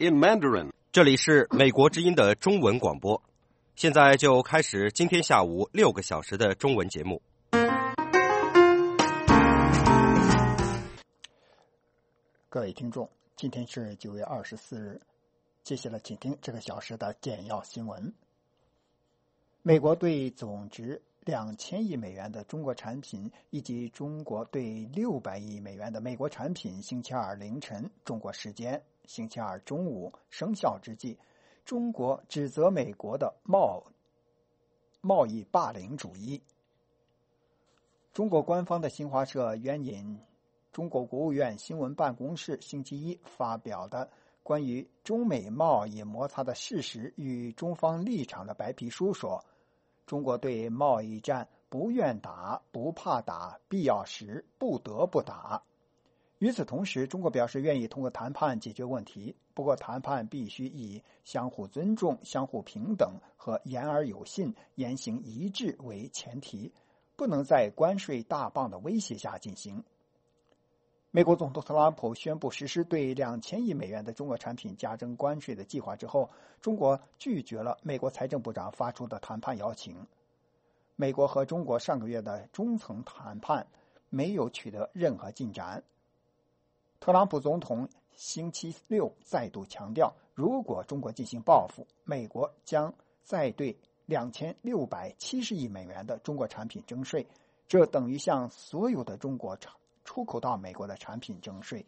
in Mandarin. 这里是美国之音的中文广播，现在就开始今天下午6个小时的中文节目。 各位听众，今天是9月24日，接下来请听这个小时的简要新闻。美国对总值2000亿美元的中国产品以及中国对600亿美元的美国产品星期二凌晨中国时间星期二中午生效之际，中国指责美国的贸易霸凌主义。中国官方的新华社援引中国国务院新闻办公室星期一发表的关于中美贸易摩擦的事实与中方立场的白皮书说，中国对贸易战不愿打、不怕打，必要时不得不打。与此同时，中国表示愿意通过谈判解决问题，不过谈判必须以相互尊重、相互平等和言而有信、言行一致为前提，不能在关税大棒的威胁下进行。美国总统特朗普宣布实施对2000亿美元的中国产品加征关税的计划之后，中国拒绝了美国财政部长发出的谈判邀请。美国和中国上个月的中层谈判没有取得任何进展。特朗普总统星期六再度强调，如果中国进行报复，美国将再对2670亿美元的中国产品征税，这等于向所有的中国出口到美国的产品征税。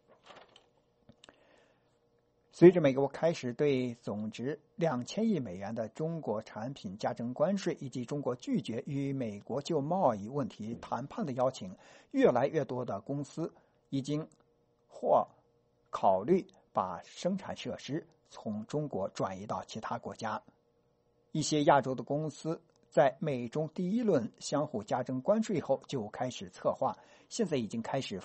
随着美国开始对总值2000亿美元的中国产品加征关税，以及中国拒绝与美国就贸易问题谈判的邀请，越来越多的公司已经或考虑把生产设施从中国转移到其他国家。一些亚洲的公司在美中第一轮相互加征关税后就开始策划，现在已经开始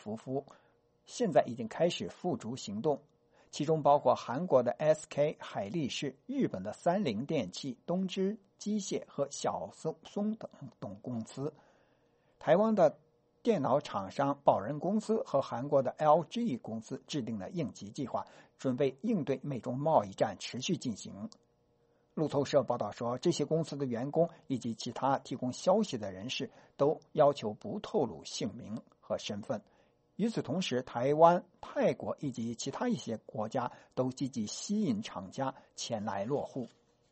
付诸行动，其中包括韩国的 SK 海力士、日本的三菱电器、东芝机械和小松等公司，台湾的电脑厂商宝仁公司和韩国的 LG 公司制定了应急计划，准备应对美中贸易战持续进行。路透社报道说，这些公司的员工以及其他提供消息的人士都要求不透露姓名和身份。与此同时，台湾、泰国以及其他一些国家都积极吸引厂家前来落户。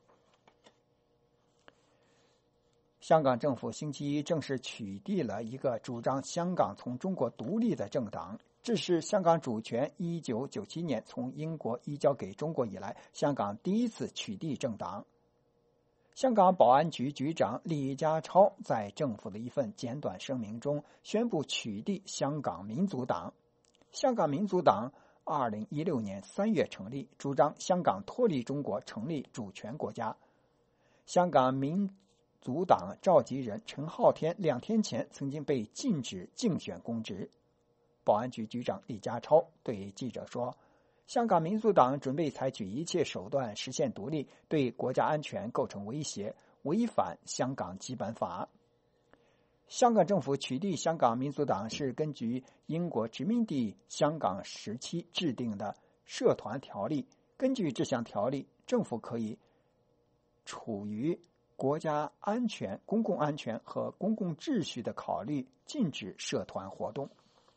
香港政府星期一正式取缔了一个主张香港从中国独立的政党，这是香港主权1997年从英国移交给中国以来，香港第一次取缔政党。香港保安局局长李家超在政府的一份简短声明中宣布取缔香港民族党。香港民族党2016年3月成立，主张香港脱离中国，成立主权国家。香港民族党召集人陈浩天2天前曾经被禁止竞选公职。保安局局长李家超对记者说，香港民族党准备采取一切手段实现独立，对国家安全构成威胁，违反香港基本法。香港政府取缔香港民族党是根据英国殖民地香港时期制定的社团条例，根据这项条例，政府可以处于国家安全、公共安全和公共秩序的考虑，禁止社团活动。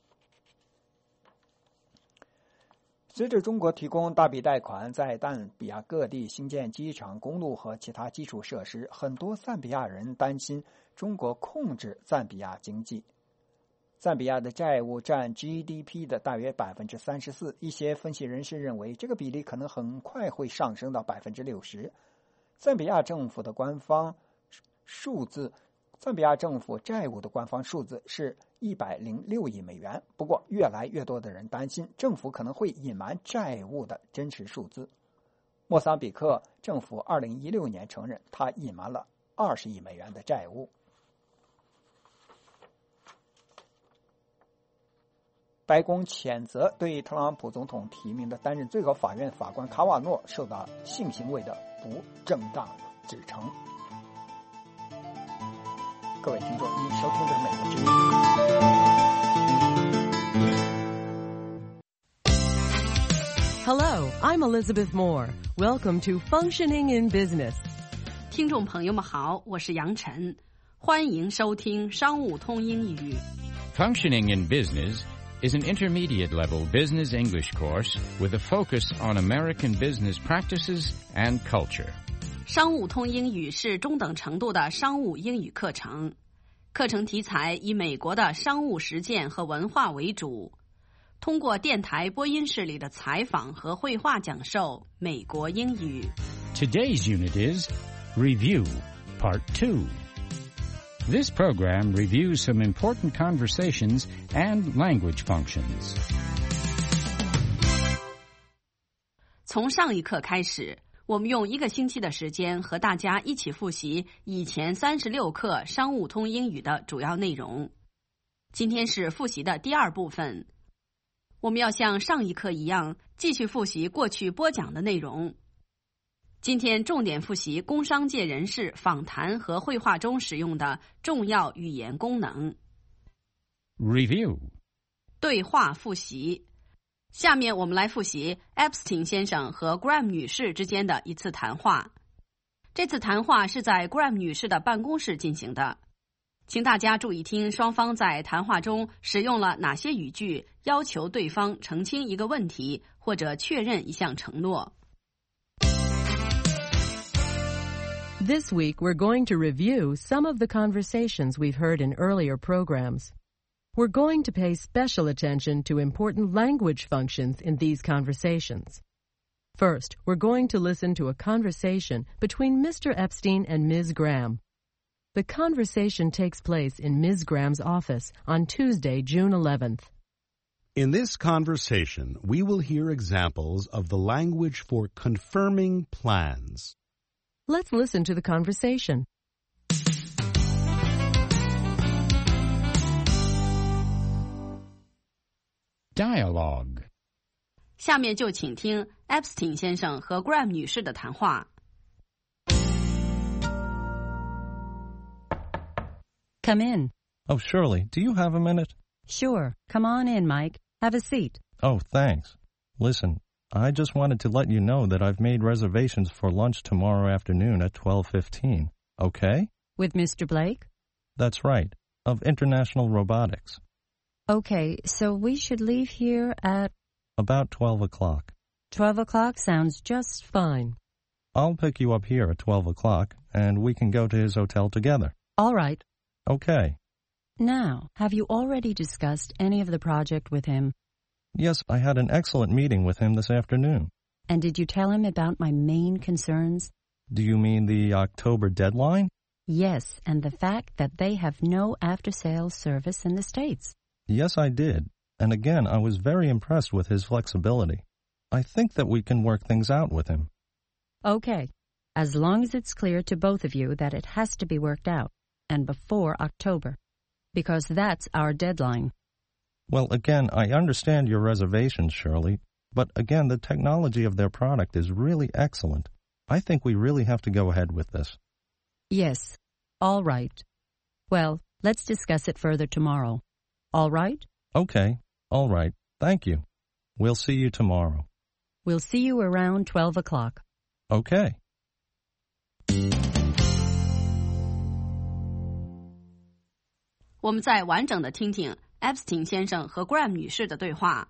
随着中国提供大笔贷款，在赞比亚各地兴建机场、公路和其他基础设施，很多赞比亚人担心中国控制赞比亚经济。赞比亚的债务占 GDP 的大约 34%， 一些分析人士认为这个比例可能很快会上升到 60%。赞比亚政府的官方数字，赞比亚政府债务的官方数字是106亿美元，不过越来越多的人担心政府可能会隐瞒债务的真实数字。莫桑比克政府2016年承认他隐瞒了20亿美元的债务。白宫谴责对特朗普总统提名的担任最高法院法官卡瓦诺受到性行为的不正当指称。各位听众，您收听的是美国之音。 Hello, I'm Elizabeth Moore. Welcome to Functioning in Business. 听众朋友们好，我是杨晨，欢迎收听商务通英语。 Functioning in Business is an intermediate-level business English course with a focus on American business practices and culture. 商务通英语是中等程度的商务英语课程，课程题材以美国的商务实践和文化为主，通过电台播音室里的采访和绘画讲授美国英语。 Today's unit is Review, Part 2. This program reviews some important conversations and language functions. 从上一课开始，我们用1个星期的时间和大家一起复习以前36课商务通英语的主要内容。今天是复习的第2部分，我们要像上一课一样继续复习过去播讲的内容。今天重点复习工商界人士访谈和绘画中使用的重要语言功能。 Review. 对话复习。下面我们来复习 Epstein 先生和 Graham 女士之间的一次谈话。这次谈话是在 Graham 女士的办公室进行的。请大家注意听双方在谈话中使用了哪些语句，要求对方澄清一个问题或者确认一项承诺。 This week, we're going to review some of the conversations we've heard in earlier programs. We're going to pay special attention to important language functions in these conversations. First, we're going to listen to a conversation between Mr. Epstein and Ms. Graham. The conversation takes place in Ms. Graham's office on Tuesday, June 11th. In this conversation, we will hear examples of the language for confirming plans. Let's listen to the conversation. Dialogue. 下面就请听 Epstein 先生和 Graham 女士的谈话。 Come in. Oh, Shirley, do you have a minute? Sure. Come on in, Mike. Have a seat. Oh, thanks. Listen, I just wanted to let you know that I've made reservations for lunch tomorrow afternoon at 12:15. Okay? With Mr. Blake? That's right, of International Robotics. Okay, so we should leave here at... About 12 o'clock. 12 o'clock sounds just fine. I'll pick you up here at 12 o'clock, and we can go to his hotel together. All right. Okay. Now, have you already discussed any of the project with him? Yes, I had an excellent meeting with him this afternoon. And did you tell him about my main concerns? Do you mean the October deadline? Yes, and the fact that they have no after-sales service in the States. Yes, I did. And again, I was very impressed with his flexibility. I think that we can work things out with him. Okay, as long as it's clear to both of you that it has to be worked out, and before October, because that's our deadline. Well, again, I understand your reservations, Shirley, but again, the technology of their product is really excellent. I think we really have to go ahead with this. Yes, all right. Well, let's discuss it further tomorrow. All right? Okay, all right. Thank you. We'll see you tomorrow. We'll see you around 12 o'clock. Okay. 我们再完整的听听 Epstein 先生和 Graham 女士的对话。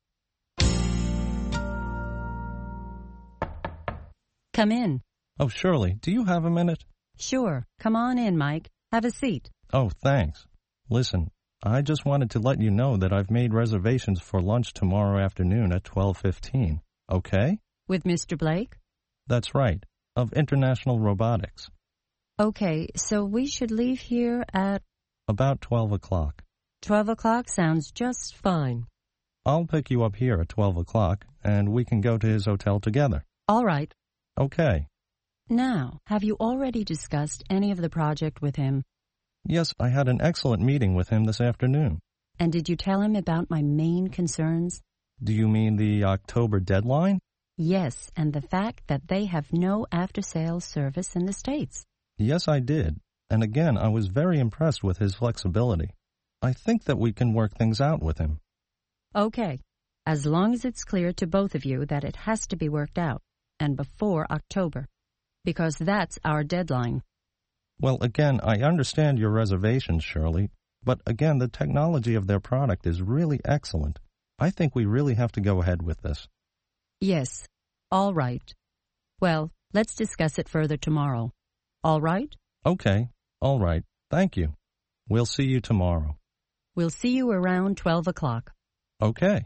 Come in. Oh, Shirley, do you have a minute? Sure. Come on in, Mike. Have a seat. Oh, thanks. Listen, I just wanted to let you know that I've made reservations for lunch tomorrow afternoon at 12:15. Okay? With Mr. Blake? That's right, of International Robotics. Okay, so we should leave here at... About 12 o'clock. 12 o'clock sounds just fine. I'll pick you up here at 12 o'clock, and we can go to his hotel together. All right. Okay. Now, have you already discussed any of the project with him? Yes, I had an excellent meeting with him this afternoon. And did you tell him about my main concerns? Do you mean the October deadline? Yes, and the fact that they have no after-sales service in the States. Yes, I did. And again, I was very impressed with his flexibility. I think that we can work things out with him. Okay, as long as it's clear to both of you that it has to be worked out, and before October, because that's our deadline. Well, again, I understand your reservations, Shirley, but again, the technology of their product is really excellent. I think we really have to go ahead with this. Yes, all right. Well, let's discuss it further tomorrow. All right? Okay, all right. Thank you. We'll see you tomorrow. We'll see you around 12 o'clock. Okay.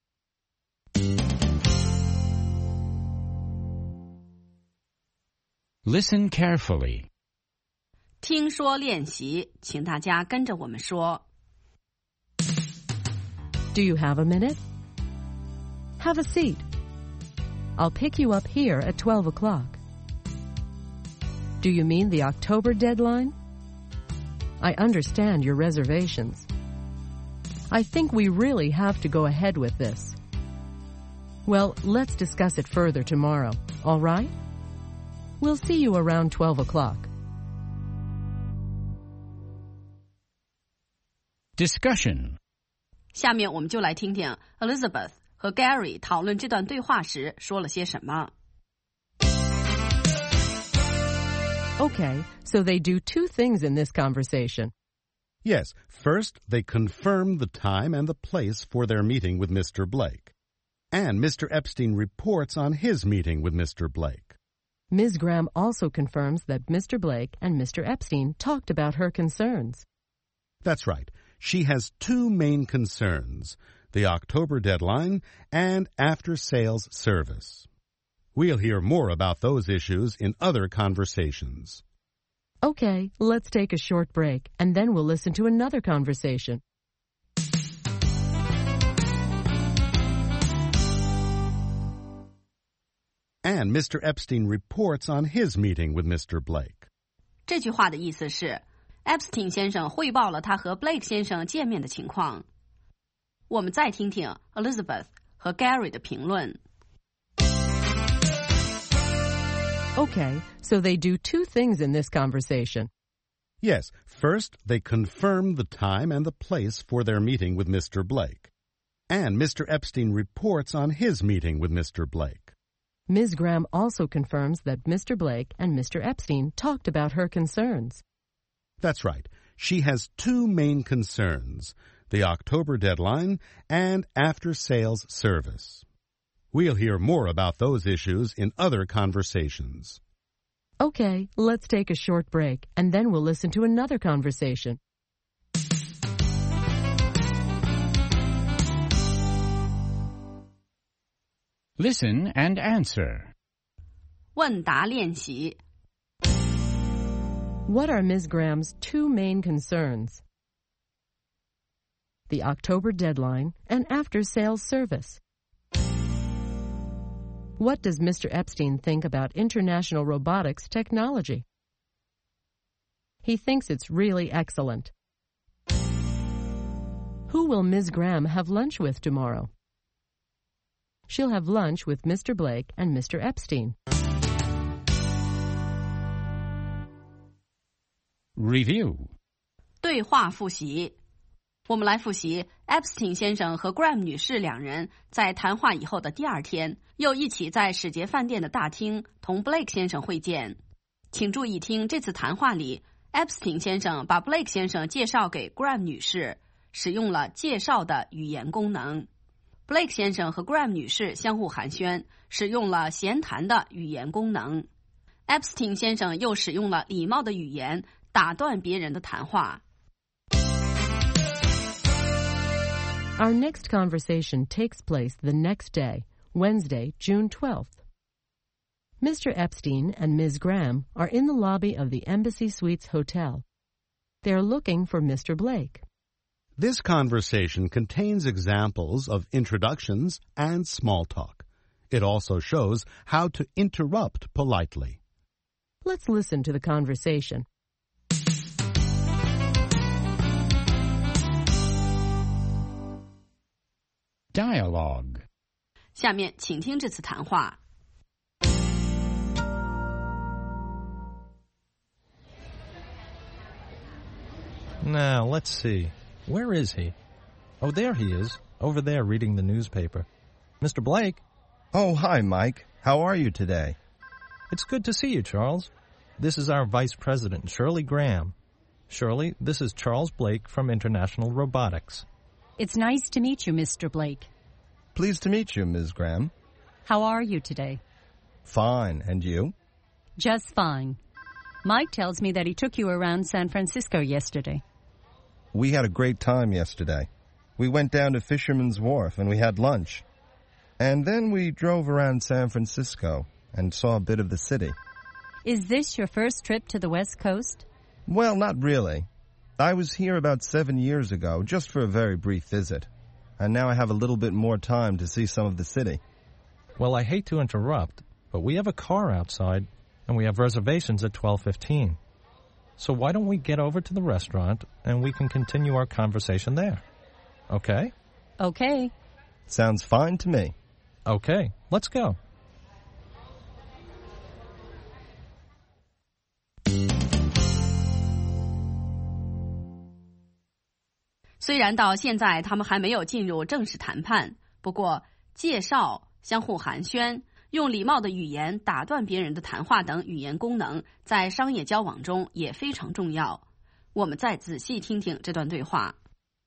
Listen carefully. 听说练习，请大家跟着我们说。 Do you have a minute? Have a seat. I'll pick you up here at 12 o'clock. Do you mean the October deadline? I understand your reservations. I think we really have to go ahead with this. Well, let's discuss it further tomorrow, all right? We'll see you around 12 o'clock. Discussion. 下面我们就来听听 Elizabeth 和 Gary 讨论这段对话时说了些什么。 Okay, so they do two things in this conversation. Yes, first, they confirm the time and the place for their meeting with Mr. Blake. And Mr. Epstein reports on his meeting with Mr. Blake. Ms. Graham also confirms that Mr. Blake and Mr. Epstein talked about her concerns. That's right. She has two main concerns, the October deadline and after-sales service. We'll hear more about those issues in other conversations. Okay, let's take a short break, and then we'll listen to another conversation. And Mr. Epstein reports on his meeting with Mr. Blake. 这句话的意思是 Epstein 先生汇报了他和 Blake 先生见面的情况。我们再听听 Elizabeth 和 Gary 的评论。 Okay, so they do two things in this conversation. Yes, first, they confirm the time and the place for their meeting with Mr. Blake. And Mr. Epstein reports on his meeting with Mr. Blake. Ms. Graham also confirms that Mr. Blake and Mr. Epstein talked about her concerns. That's right. She has two main concerns, the October deadline and after-sales service. We'll hear more about those issues in other conversations. Okay, let's take a short break, and then we'll listen to another conversation. Listen and answer. 问答练习。 What are Ms. Graham's two main concerns? The October deadline and after-sales service. What does Mr. Epstein think about international robotics technology? He thinks it's really excellent. Who will Ms. Graham have lunch with tomorrow? She'll have lunch with Mr. Blake and Mr. Epstein. Review. 对话复习。我们来复习 Epstein 先生和 Graham 女士两人在谈话以后的第二天，又一起在史杰饭店的大厅同 Blake 先生会见。请注意听这次谈话里 Epstein 先生把 Blake 先生介绍给 Graham 女士，使用了介绍的语言功能。Blake 先生和 Graham 女士相互寒暄，使用了闲谈的语言功能。Epstein 先生又使用了礼貌的语言打断别人的谈话。 Our next conversation takes place the next day, Wednesday, June 12th. Mr. Epstein and Ms. Graham are in the lobby of the Embassy Suites Hotel. They are looking for Mr. Blake. This conversation contains examples of introductions and small talk. It also shows how to interrupt politely. Let's listen to the conversation. Dialogue. 下面请听这次谈话。 Now, let's see. Where is he? Oh, there he is, over there reading the newspaper. Mr. Blake? Oh, hi, Mike. How are you today? It's good to see you, Charles. This is our Vice President, Shirley Graham. Shirley, this is Charles Blake from International Robotics. It's nice to meet you, Mr. Blake. Pleased to meet you, Ms. Graham. How are you today? Fine. And you? Just fine. Mike tells me that he took you around San Francisco yesterday. We had a great time yesterday. We went down to Fisherman's Wharf and we had lunch. And then we drove around San Francisco and saw a bit of the city. Is this your first trip to the West Coast? Well, not really. I was here about 7 years ago, just for a very brief visit. And now I have a little bit more time to see some of the city. Well, I hate to interrupt, but we have a car outside, and we have reservations at 12:15. So why don't we get over to the restaurant, and we can continue our conversation there? Okay? Okay. Sounds fine to me. Okay, let's go. 虽然到现在他们还没有进入正式谈判，不过介绍、相互寒暄、用礼貌的语言打断别人的谈话等语言功能，在商业交往中也非常重要。我们再仔细听听这段对话。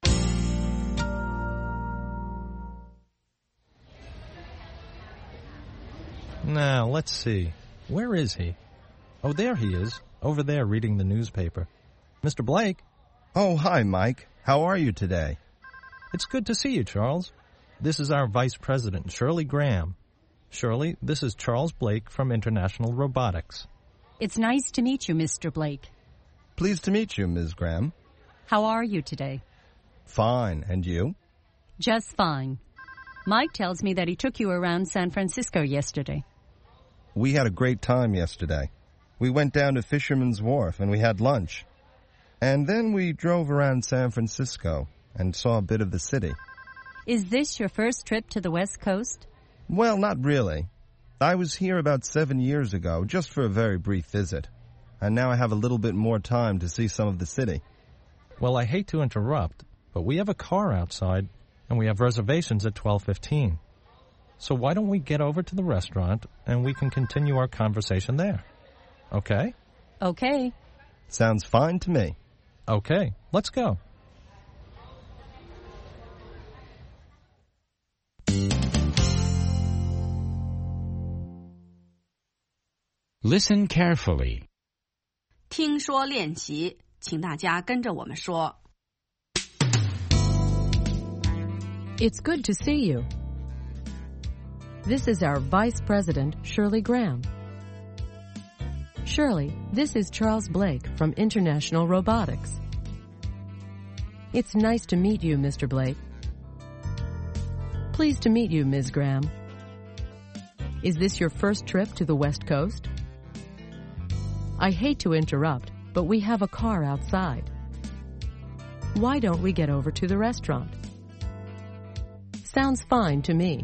Now, let's see. Where is he? Oh, there he is, over there reading the newspaper. Mr. Blake? Oh, hi, Mike. How are you today? It's good to see you, Charles. This is our Vice President, Shirley Graham. Shirley, this is Charles Blake from International Robotics. It's nice to meet you, Mr. Blake. Pleased to meet you, Ms. Graham. How are you today? Fine. And you? Just fine. Mike tells me that he took you around San Francisco yesterday. We had a great time yesterday. We went down to Fisherman's Wharf and we had lunch. And then we drove around San Francisco and saw a bit of the city. Is this your first trip to the West Coast? Well, not really. I was here about 7 years ago, just for a very brief visit. And now I have a little bit more time to see some of the city. Well, I hate to interrupt, but we have a car outside, and we have reservations at 12:15. So why don't we get over to the restaurant, and we can continue our conversation there? Okay? Okay. Sounds fine to me. Okay, let's go. Listen carefully. 听说练习，请大家跟着我们说。 It's good to see you. This is our Vice President, Shirley Graham. Shirley, this is Charles Blake from International Robotics. It's nice to meet you, Mr. Blake. Pleased to meet you, Ms. Graham. Is this your first trip to the West Coast? I hate to interrupt, but we have a car outside. Why don't we get over to the restaurant? Sounds fine to me.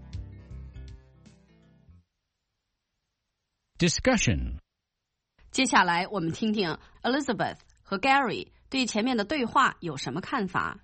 Discussion. 接下来我们听听 Elizabeth 和 Gary 对前面的对话有什么看法。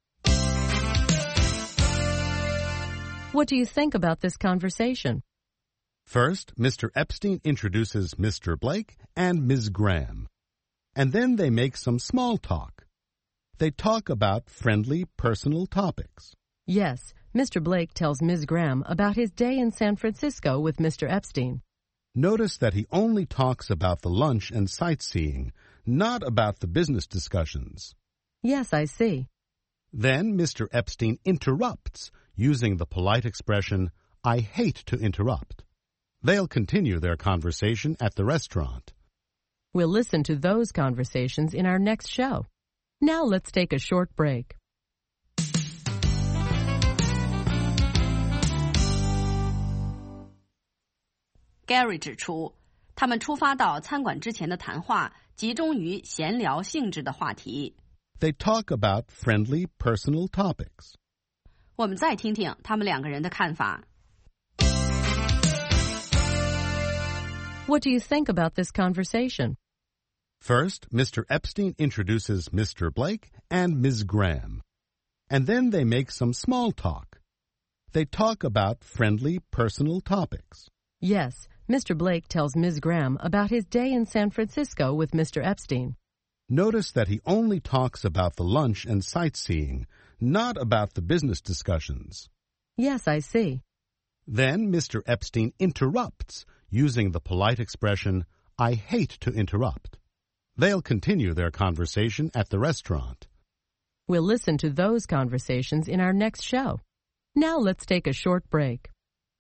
What do you think about this conversation? First, Mr. Epstein introduces Mr. Blake and Ms. Graham. And then they make some small talk. They talk about friendly, personal topics. Yes, Mr. Blake tells Ms. Graham about his day in San Francisco with Mr. Epstein. Notice that he only talks about the lunch and sightseeing, not about the business discussions. Yes, I see. Then Mr. Epstein interrupts, using the polite expression, I hate to interrupt. They'll continue their conversation at the restaurant. We'll listen to those conversations in our next show. Now let's take a short break. Gary 指出，他们出发到餐馆之前的谈话集中于闲聊性质的话题。 They talk about friendly, personal topics. 我们再听听他们两个人的看法。 What do you think about this conversation? First, Mr. Epstein introduces Mr. Blake and Ms. Graham. And then they make some small talk. They talk about friendly, personal topics. Yes, Mr. Blake tells Ms. Graham about his day in San Francisco with Mr. Epstein. Notice that he only talks about the lunch and sightseeing, not about the business discussions. Yes, I see. Then Mr. Epstein interrupts, using the polite expression, "I hate to interrupt." They'll continue their conversation at the restaurant. We'll listen to those conversations in our next show. Now let's take a short break.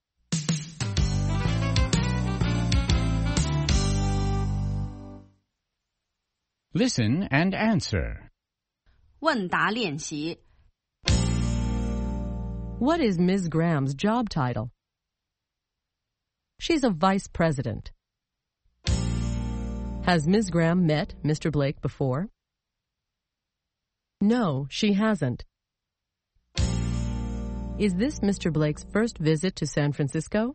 Listen and answer. 问答练习 What is Ms. Graham's job title? She's a vice president. Has Ms. Graham met Mr. Blake before? No, she hasn't. Is this Mr. Blake's first visit to San Francisco?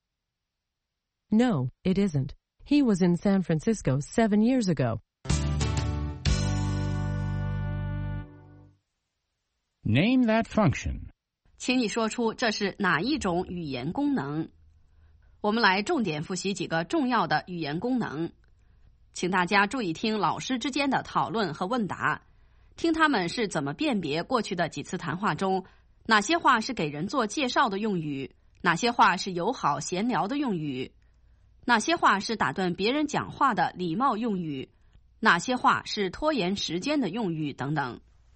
No, it isn't. He was in San Francisco 7 years ago. Name that function. 请你说出这是哪一种语言功能。我们来重点复习几个重要的语言功能。请大家注意听老师之间的讨论和问答，听他们是怎么辨别过去的几次谈话中，哪些话是给人做介绍的用语，哪些话是友好闲聊的用语，哪些话是打断别人讲话的礼貌用语，哪些话是拖延时间的用语等等。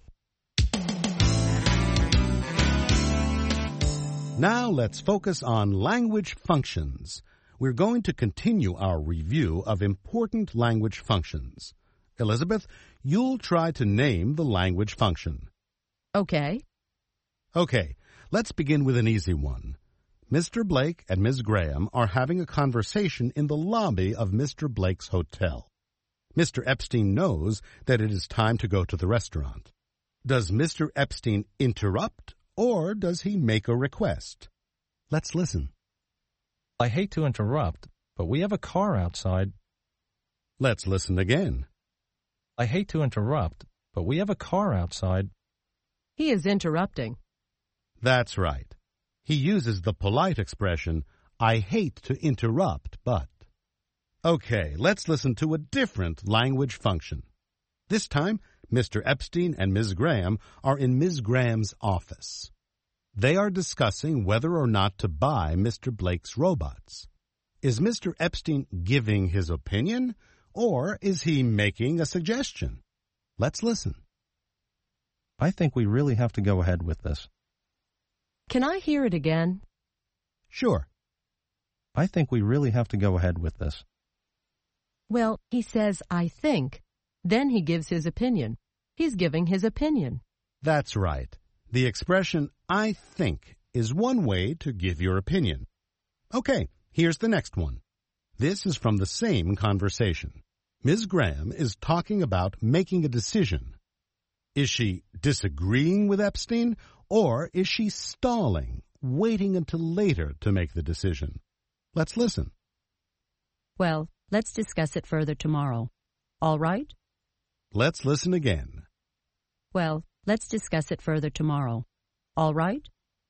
Now let's focus on language functions. We're going to continue our review of important language functions. Elizabeth, you'll try to name the language function. Okay. Okay, let's begin with an easy one. Mr. Blake and Ms. Graham are having a conversation in the lobby of Mr. Blake's hotel. Mr. Epstein knows that it is time to go to the restaurant. Does Mr. Epstein interrupt, or does he make a request? Let's listen. I hate to interrupt, but we have a car outside. Let's listen again. I hate to interrupt, but we have a car outside. He is interrupting. That's right. He uses the polite expression, "I hate to interrupt, but." Okay, let's listen to a different language function. This time, Mr. Epstein and Ms. Graham are in Ms. Graham's office. They are discussing whether or not to buy Mr. Blake's robots. Is Mr. Epstein giving his opinion, or is he making a suggestion? Let's listen. I think we really have to go ahead with this. Can I hear it again? Sure. I think we really have to go ahead with this. Well, he says, I think. Then he gives his opinion. He's giving his opinion. That's right. The expression, "I think," is one way to give your opinion. Okay, here's the next one. This is from the same conversation. Ms. Graham is talking about making a decision. Is she disagreeing with Epstein, or is she stalling, waiting until later to make the decision? Let's listen. Well, let's discuss it further tomorrow. All right? Let's listen again. Well, let's discuss it further tomorrow. All right?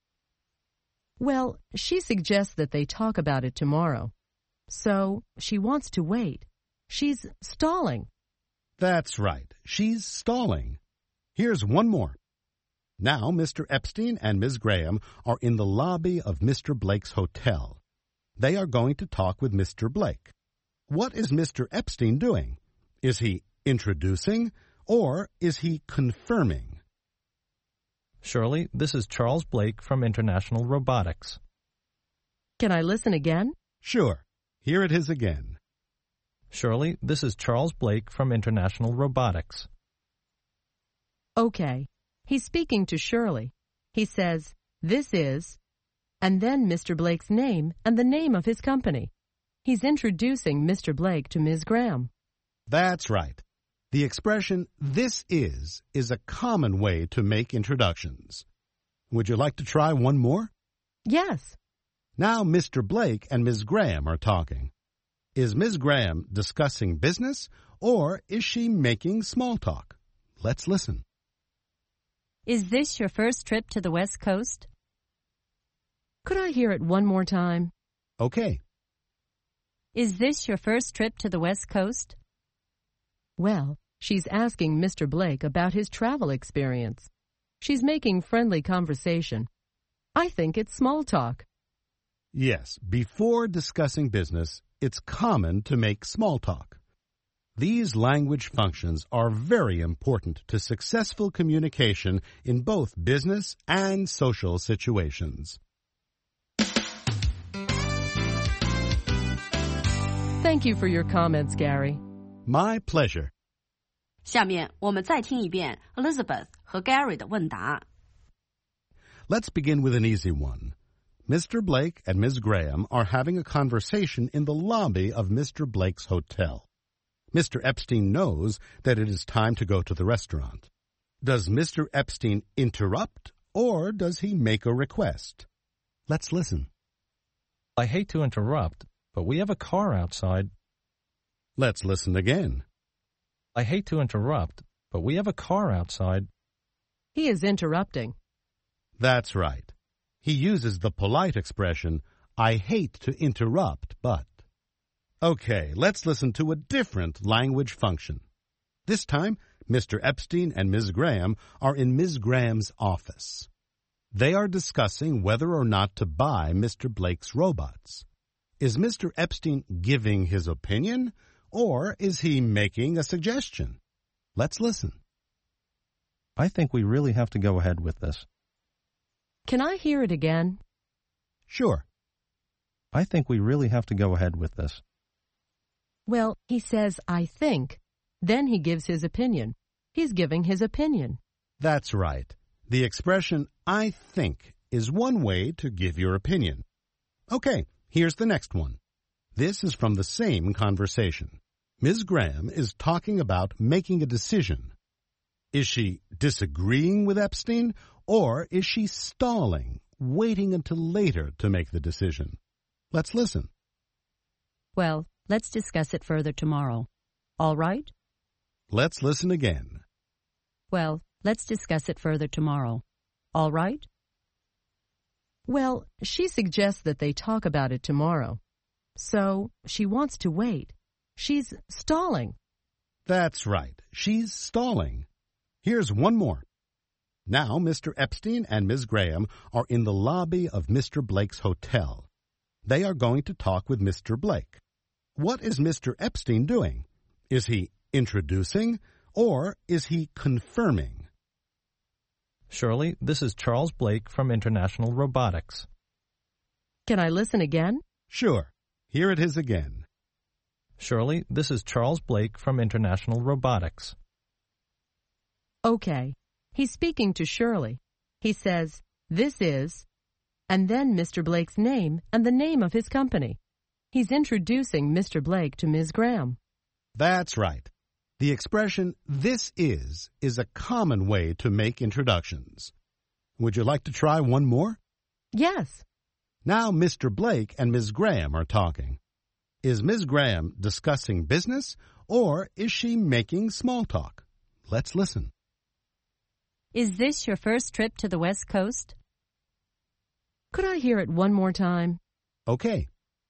Well, she suggests that they talk about it tomorrow. So, she wants to wait. She's stalling. That's right. She's stalling. Here's one more. Now, Mr. Epstein and Ms. Graham are in the lobby of Mr. Blake's hotel. They are going to talk with Mr. Blake. What is Mr. Epstein doing? Is he introducing, or is he confirming? Shirley, this is Charles Blake from International Robotics. Can I listen again? Sure. Here it is again. Shirley, this is Charles Blake from International Robotics. Okay. He's speaking to Shirley. He says, this is, and then Mr. Blake's name and the name of his company. He's introducing Mr. Blake to Ms. Graham. That's right. The expression, "this is a common way to make introductions. Would you like to try one more? Yes. Now Mr. Blake and Ms. Graham are talking. Is Ms. Graham discussing business, or is she making small talk? Let's listen. Is this your first trip to the West Coast? Could I hear it one more time? Okay. Is this your first trip to the West Coast? Well, she's asking Mr. Blake about his travel experience. She's making friendly conversation. I think it's small talk. Yes, before discussing business, it's common to make small talk. These language functions are very important to successful communication in both business and social situations. Thank you for your comments, Gary. My pleasure. 下面我们再听一遍 Elizabeth 和 Gary 的问答。 Let's begin with an easy one. Mr. Blake and Ms. Graham are having a conversation in the lobby of Mr. Blake's hotel. Mr. Epstein knows that it is time to go to the restaurant. Does Mr. Epstein interrupt, or does he make a request? Let's listen. I hate to interrupt, but we have a car outside. Let's listen again. I hate to interrupt, but we have a car outside. He is interrupting. That's right. He uses the polite expression, I hate to interrupt, but. Okay, let's listen to a different language function. This time, Mr. Epstein and Ms. Graham are in Ms. Graham's office. They are discussing whether or not to buy Mr. Blake's robots. Is Mr. Epstein giving his opinion, or is he making a suggestion? Let's listen. I think we really have to go ahead with this. Can I hear it again? Sure. I think we really have to go ahead with this. Well, he says, I think. Then he gives his opinion. He's giving his opinion. That's right. The expression, I think, is one way to give your opinion. Okay, here's the next one. This is from the same conversation. Ms. Graham is talking about making a decision. Is she disagreeing with Epstein, or is she stalling, waiting until later to make the decision? Let's listen. Well, let's discuss it further tomorrow. All right? Let's listen again. Well, let's discuss it further tomorrow. All right? Well, she suggests that they talk about it tomorrow. So, she wants to wait. She's stalling. That's right. She's stalling. Here's one more. Now, Mr. Epstein and Ms. Graham are in the lobby of Mr. Blake's hotel. They are going to talk with Mr. Blake. What is Mr. Epstein doing? Is he introducing, or is he confirming? Shirley, this is Charles Blake from International Robotics. Can I listen again? Sure. Here it is again. Shirley, this is Charles Blake from International Robotics. Okay. He's speaking to Shirley. He says, this is, and then Mr. Blake's name and the name of his company. He's introducing Mr. Blake to Ms. Graham. That's right. The expression, this is a common way to make introductions. Would you like to try one more? Yes. Now Mr. Blake and Ms. Graham are talking. Is Ms. Graham discussing business, or is she making small talk? Let's listen. Is this your first trip to the West Coast? Could I hear it one more time? Okay.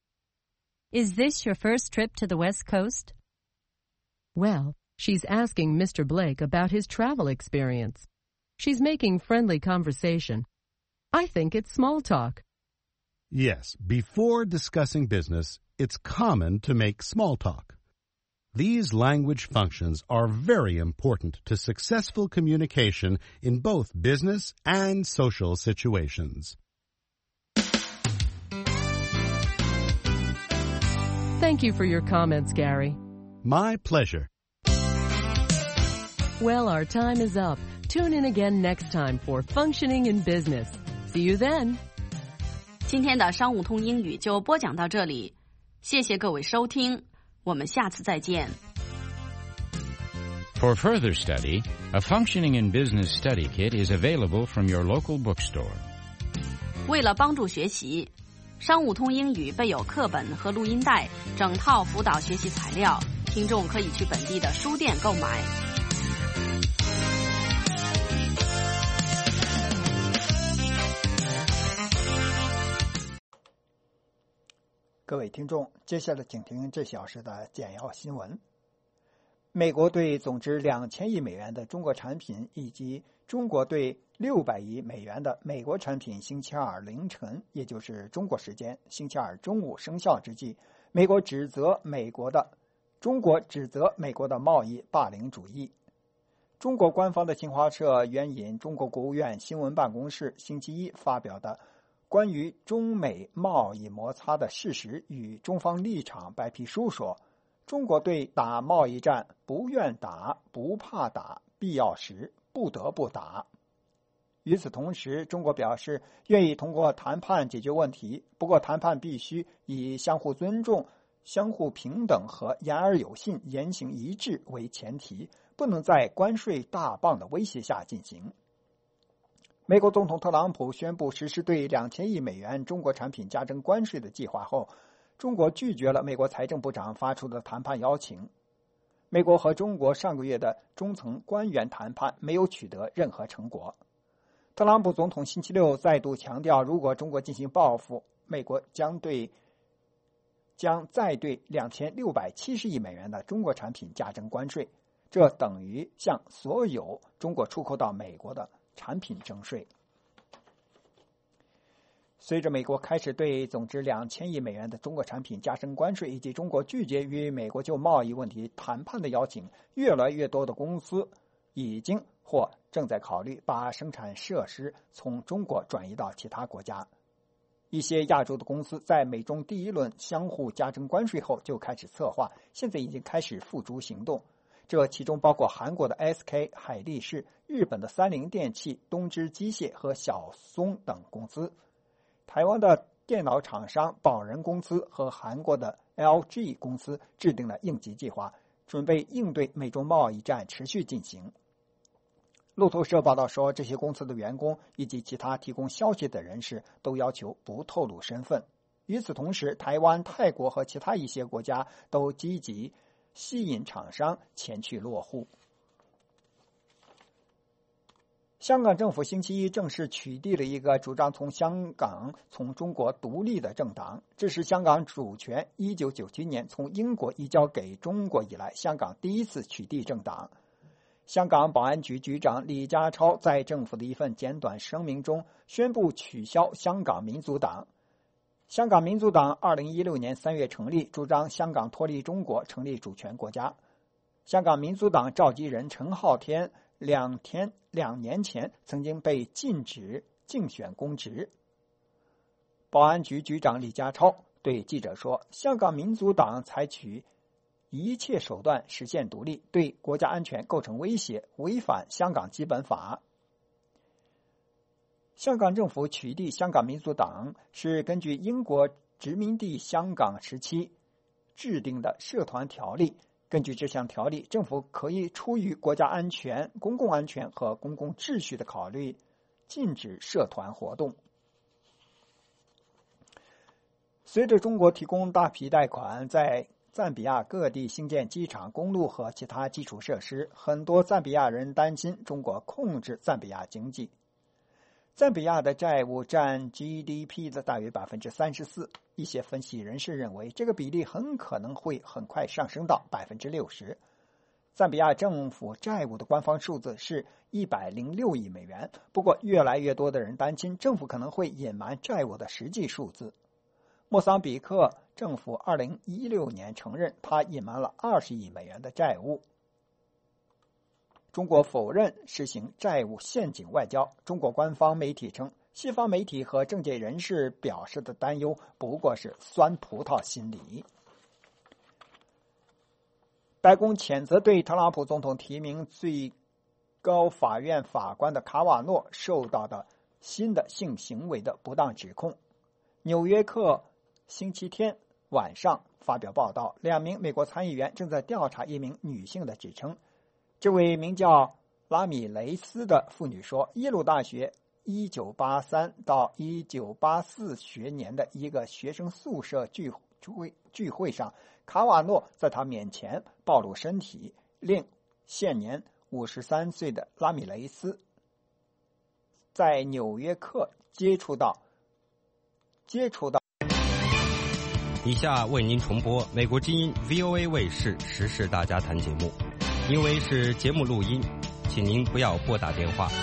Is this your first trip to the West Coast? Well, she's asking Mr. Blake about his travel experience. She's making friendly conversation. I think it's small talk. Yes, before discussing business, it's common to make small talk. These language functions are very important to successful communication in both business and social situations. Thank you for your comments, Gary. My pleasure. Well, our time is up. Tune in again next time for Functioning in Business. See you then. 今天的商务通英语就播讲到这里，谢谢各位收听，我们下次再见。 For further study, a Functioning in Business study kit is available from your local bookstore. 为了帮助学习，商务通英语备有课本和录音带，整套辅导学习材料，听众可以去本地的书店购买。 各位听众，接下来请听这小时的简要新闻。美国对总值2000亿美元的中国产品以及中国对600亿美元的美国产品星期二凌晨，也就是中国时间星期二中午生效之际，中国指责美国的贸易霸凌主义。中国官方的新华社援引中国国务院新闻办公室星期一发表的关于中美贸易摩擦的事实与中方立场白皮书说，中国对打贸易战不愿打、不怕打，必要时不得不打。与此同时，中国表示愿意通过谈判解决问题，不过谈判必须以相互尊重、相互平等和言而有信、言行一致为前提，不能在关税大棒的威胁下进行。美国总统特朗普宣布实施对2000亿美元中国产品加征关税的计划后，中国拒绝了美国财政部长发出的谈判邀请。美国和中国上个月的中层官员谈判没有取得任何成果。特朗普总统星期六再度强调，如果中国进行报复，美国将再对2670亿美元的中国产品加征关税，这等于向所有中国出口到美国的产品征税。随着美国开始对总值2000亿美元的中国产品加征关税，以及中国拒绝与美国就贸易问题谈判的邀请，越来越多的公司已经或正在考虑把生产设施从中国转移到其他国家。一些亚洲的公司在美中第一轮相互加征关税后就开始策划，现在已经开始付诸行动。这其中包括韩国的 SK 海力士、日本的三菱电器、东芝机械和小松等公司，台湾的电脑厂商宝仁公司和韩国的 LG 公司制定了应急计划，准备应对美中贸易战持续进行。路透社报道说，这些公司的员工以及其他提供消息的人士都要求不透露身份。与此同时，台湾、泰国和其他一些国家都积极吸引厂商前去落户。香港政府星期一正式取缔了一个主张从中国独立的政党，这是香港主权1997年从英国移交给中国以来，香港第一次取缔政党。香港保安局局长李家超在政府的一份简短声明中宣布取消香港民族党。香港民族党2016年3月成立，主张香港脱离中国，成立主权国家。香港民族党召集人陈浩天2年前曾经被禁止竞选公职。保安局局长李家超对记者说，香港民族党采取一切手段实现独立，对国家安全构成威胁，违反香港基本法。香港政府取缔香港民族党是根据英国殖民地香港时期制定的社团条例。根据这项条例，政府可以出于国家安全、公共安全和公共秩序的考虑，禁止社团活动。随着中国提供大批贷款，在赞比亚各地兴建机场、公路和其他基础设施，很多赞比亚人担心中国控制赞比亚经济。赞比亚的债务占 GDP 的大约 34%， 一些分析人士认为这个比例很可能会很快上升到 60%。 赞比亚政府债务的官方数字是106亿美元，不过越来越多的人担心政府可能会隐瞒债务的实际数字。莫桑比克政府2016年承认他隐瞒了20亿美元的债务。中国否认实行债务陷阱外交。中国官方媒体称，西方媒体和政界人士表示的担忧不过是酸葡萄心理。白宫谴责对特朗普总统提名最高法院法官的卡瓦诺受到的新的性行为的不当指控。纽约客星期天晚上发表报道，2名美国参议员正在调查一名女性的指称。这位名叫拉米雷斯的妇女说，耶鲁大学1983到1984学年的一个学生宿舍聚会上，卡瓦诺在他面前暴露身体，令现年53岁的拉米雷斯在纽约客接触到以下为您重播美国之音 VOA 卫视时事大家谈节目，因为是节目录音，请您不要拨打电话。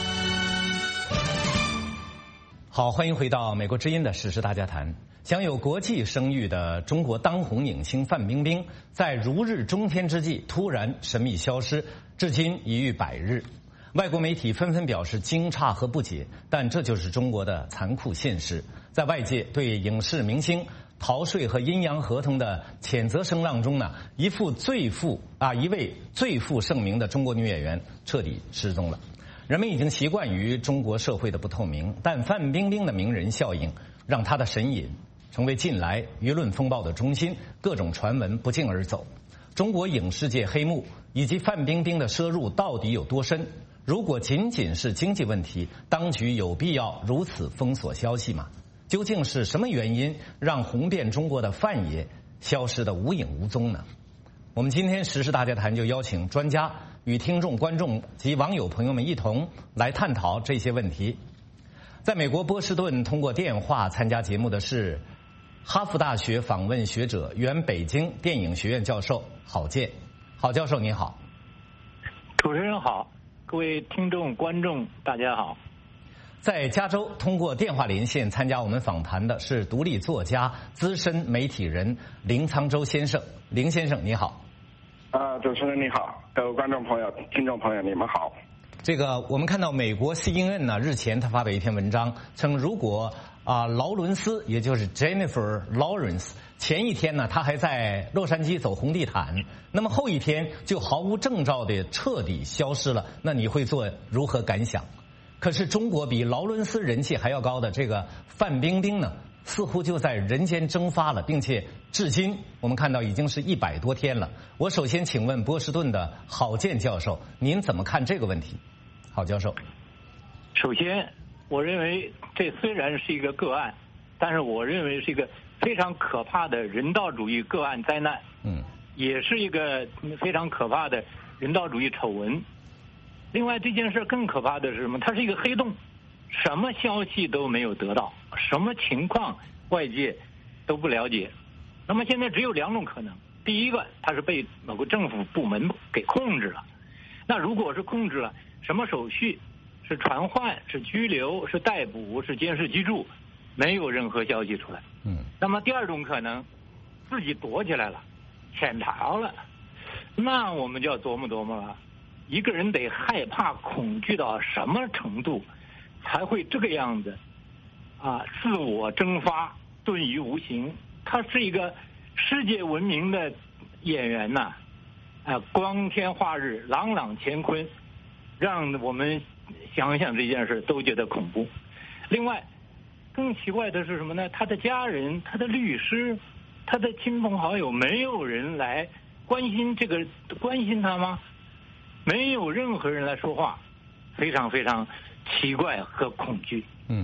好，欢迎回到美国之音的时事大家谈。享有国际声誉的中国当红影星范冰冰，在如日中天之际突然神秘消失，至今已逾100日。外国媒体纷纷表示惊诧和不解，但这就是中国的残酷现实。在外界对影视明星逃税和阴阳合同的谴责声浪中呢，一位最负盛名的中国女演员彻底失踪了。人们已经习惯于中国社会的不透明，但范冰冰的名人效应让她的神隐成为近来舆论风暴的中心，各种传闻不胫而走。中国影视界黑幕以及范冰冰的涉入到底有多深？如果仅仅是经济问题，当局有必要如此封锁消息吗？究竟是什么原因让红遍中国的范爷消失得无影无踪呢？我们今天时事大家谈就邀请专家与听众、观众及网友朋友们一同来探讨这些问题。在美国波士顿通过电话参加节目的是哈佛大学访问学者、原北京电影学院教授郝建。郝教授你好。 主持人好，各位听众、观众大家好。 在加州通过电话连线参加我们访谈的是独立作家、资深媒体人林沧州先生。林先生你好。 主持人你好，各位观众朋友、听众朋友你们好。 我们看到美国 CNN 呢日前他发表一篇文章，称如果劳伦斯也就是 Jennifer Lawrence 前一天呢他还在洛杉矶走红地毯，那么后一天就毫无征兆的彻底消失了，那你会做如何感想？可是中国比劳伦斯人气还要高的这个范冰冰呢，似乎就在人间蒸发了，并且至今我们看到已经是100多天了。我首先请问波士顿的郝建教授，您怎么看这个问题？郝教授。 首先我认为这虽然是一个个案，但是我认为是一个非常可怕的人道主义个案灾难，也是一个非常可怕的人道主义丑闻。另外这件事更可怕的是什么？它是一个黑洞，什么消息都没有得到，什么情况外界都不了解。那么现在只有2种可能，第一个它是被某个政府部门给控制了，那如果是控制了，什么手续？是传唤，是拘留，是逮捕，是监视居住，没有任何消息出来。那么第2种可能，自己躲起来了，潜逃了，那我们就要琢磨琢磨了。一个人得害怕、恐惧到什么程度，才会这个样子自我蒸发，遁于无形。他是一个世界闻名的演员呐，光天化日，朗朗乾坤，让我们想想这件事都觉得恐怖。另外更奇怪的是什么呢？他的家人、他的律师、他的亲朋好友，没有人来关心他吗？没有任何人来说话，非常非常奇怪和恐惧。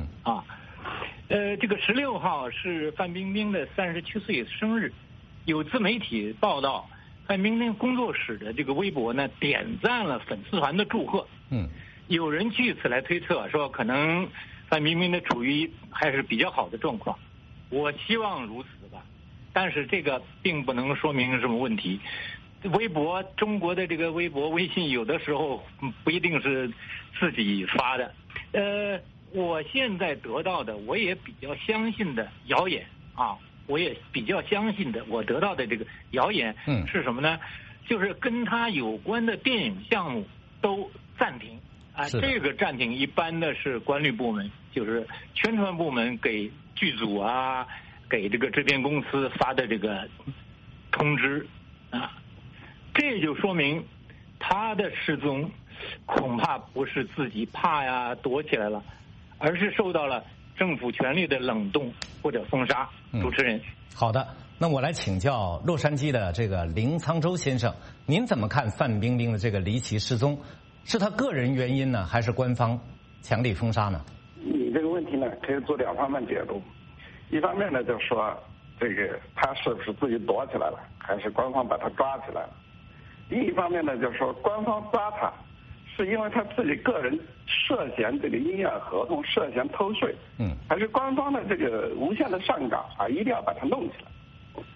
这个16号是范冰冰的37岁生日，有自媒体报道范冰冰工作室的这个微博呢点赞了粉丝团的祝贺。有人据此来推测说，可能范冰冰的处于还是比较好的状况。我希望如此吧，但是这个并不能说明什么问题。微博，中国的这个微博、微信有的时候不一定是自己发的。我现在得到的，我也比较相信的谣言我得到的这个谣言是什么呢？就是跟他有关的电影项目都暂停这个暂停一般的是管理部门，就是宣传部门给剧组给这个制片公司发的这个通知这就说明他的失踪恐怕不是自己怕躲起来了，而是受到了政府权力的冷冻或者封杀。主持人。 好的，那我来请教洛杉矶的这个林沧州先生，您怎么看范冰冰的这个离奇失踪？是他个人原因呢，还是官方强力封杀呢？ 你这个问题呢，可以做2方面解读。一方面呢，就是说这个他是不是自己躲起来了，还是官方把他抓起来了？另一方面呢，就是说官方抓他是因为他自己个人涉嫌这个阴阳合同，涉嫌偷税，还是官方的这个无限的上岗一定要把他弄起来？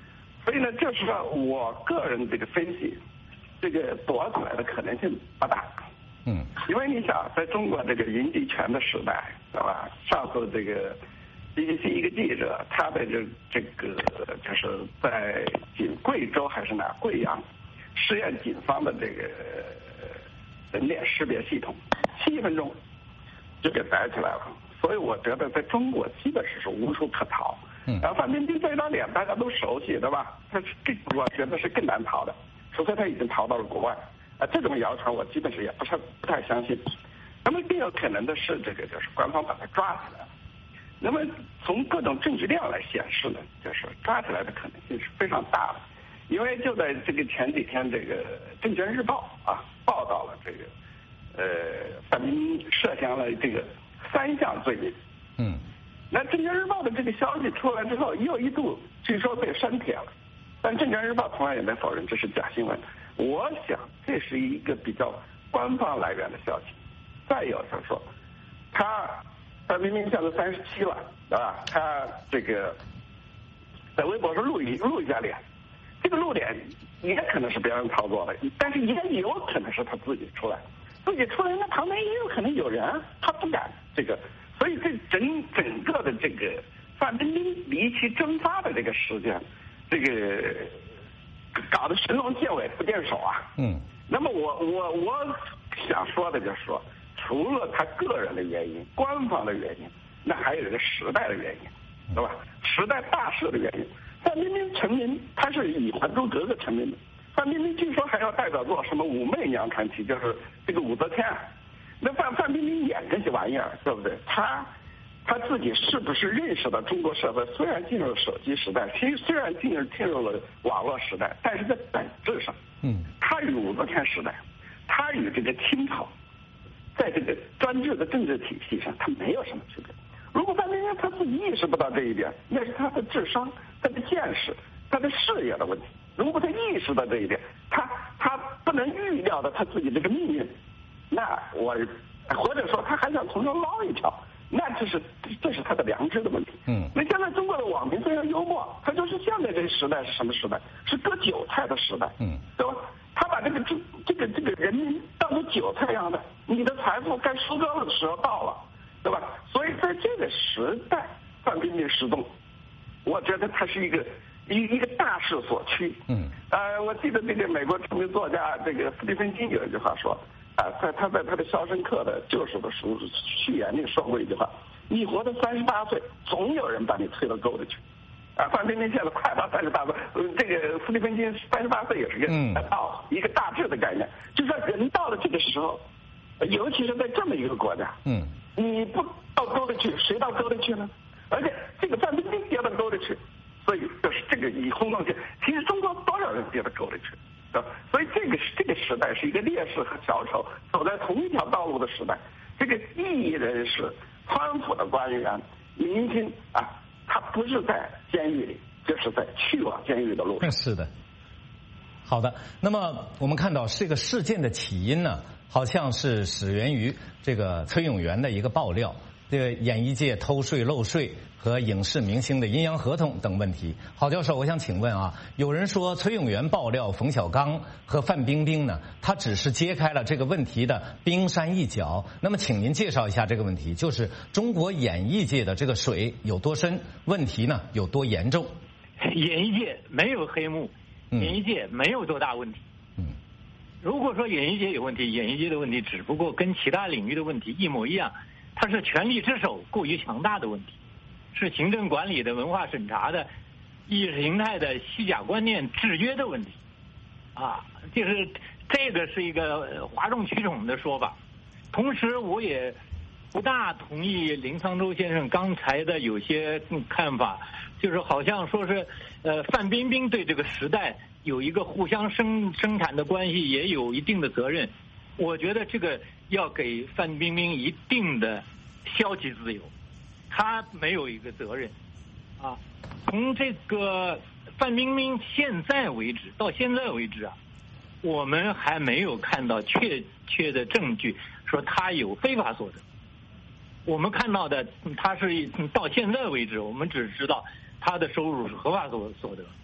所以呢，就是说我个人这个分析，这个躲起来的可能性不大。因为你想，在中国这个云集权的时代，对吧？上次这个 BBC 一个记者，他的这个就是在贵州还是哪贵阳试验警方的这个人脸识别系统，7分钟就给逮起来了。所以我觉得在中国基本是无处可逃。然后范冰冰这张脸大家都熟悉，对吧？我觉得是更难逃的，除非他已经逃到了国外。这种谣传我基本是也不太相信。那么更有可能的是，这个就是官方把他抓起来了。那么从各种证据量来显示呢，就是抓起来的可能性是非常大的。因为就在这个前几天，这个《证券日报》报道了这个范冰冰涉嫌了这个3项罪名。那《证券日报》的这个消息出来之后，又一度据说被删帖了，但《证券日报》同样也没否认这是假新闻。我想这是一个比较官方来源的消息。再有就是说，范冰冰现在37了，对吧？他这个在微博上录一下脸，这个露脸也可能是别人操作的，但是也有可能是他自己出来，那旁边也有可能有人，他不敢这个，所以这整个的这个范冰冰离奇蒸发的这个时间，这个搞得神龙见尾不见首啊。那么我想说的就是说，除了他个人的原因、官方的原因，那还有一个时代的原因，对吧？时代大势的原因。范冰冰成名，她是以《还珠格格》成名的。范冰冰据说还要代表作什么《武媚娘传奇》，就是这个武则天。那范冰冰演这些玩意儿，对不对？她自己是不是认识到中国社会虽然进入了手机时代，虽然进入了网络时代，但是在本质上，她与武则天时代，她与这个清朝，在这个专制的政治体系上，她没有什么区别。如果范冰冰她自己意识不到这一点，那是她的智商、她的见识、她的视野的问题。如果她意识到这一点，她不能预料到她自己这个命运，那或者说她还想从中捞一条，那这是她的良知的问题。那现在中国的网民非常幽默，他就是现在这个时代是什么时代？是割韭菜的时代，对吧？他把这个人民当作韭菜一样的，你的财富该收割的时候到了，对吧？所以在这个时代，范冰冰失踪，我觉得它是一个大势所趋。我记得这个美国著名作家这个斯蒂芬金有一句话说，他在他的《肖申克的救赎》的序言里说过一句话：你活到38岁，总有人把你推到沟里去。范冰冰现在快到38岁，这个斯蒂芬金38岁也是一个大致的概念，就是说人到了这个时候，尤其是在这么一个国家，你不到沟里去，谁到沟里去呢？而且这个范冰冰跌到沟里去，所以就是这个以轰动性，其实中国多少人跌到沟里去，对吧？所以这个时代是一个烈士和小丑走在同一条道路的时代。这个异议人士、贪腐的官员、明星他不是在监狱里，就是在去往监狱的路上。 是的。好的，那么我们看到这个事件的起因呢，好像是始源于这个崔永元的一个爆料，这个演艺界偷税漏税和影视明星的阴阳合同等问题。郝教授，我想请问有人说崔永元爆料冯小刚和范冰冰呢，他只是揭开了这个问题的冰山一角。那么请您介绍一下这个问题，就是中国演艺界的这个水有多深，问题呢有多严重？ 演艺界没有黑幕，演艺界没有多大问题。如果说演艺界有问题，演艺界的问题只不过跟其他领域的问题一模一样，它是权力之手过于强大的问题，是行政管理的、文化审查的、意识形态的虚假观念制约的问题。就是这个是一个哗众取宠的说法。同时，我也不大同意林沧州先生刚才的有些看法，就是好像说是范冰冰对这个时代有一个互相生产的关系，也有一定的责任。我觉得这个要给范冰冰一定的消极自由，她没有一个责任从这个范冰冰到现在为止我们还没有看到确切的证据说她有非法所得。我们看到的，她是到现在为止，我们只知道她的收入是合法所得。